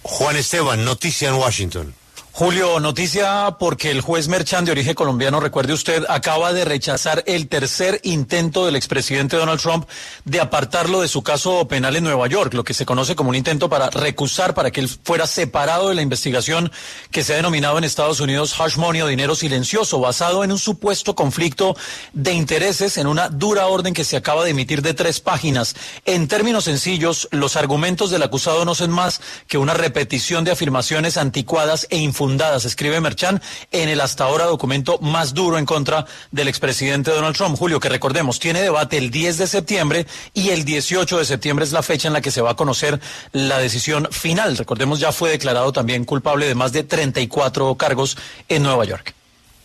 Juan Esteban, noticia en Washington. Julio, noticia porque el juez Merchan, de origen colombiano, recuerde usted, acaba de rechazar el tercer intento del expresidente Donald Trump de apartarlo de su caso penal en Nueva York, lo que se conoce como un intento para recusar, para que él fuera separado de la investigación que se ha denominado en Estados Unidos hush money o dinero silencioso, basado en un supuesto conflicto de intereses en una dura orden que se acaba de emitir de 3 páginas. En términos sencillos, los argumentos del acusado no son más que una repetición de afirmaciones anticuadas e infundadas, escribe Merchan, en el hasta ahora documento más duro en contra del expresidente Donald Trump. Julio, que recordemos, tiene debate el 10 de septiembre y el 18 de septiembre es la fecha en la que se va a conocer la decisión final. Recordemos, ya fue declarado también culpable de más de 34 cargos en Nueva York.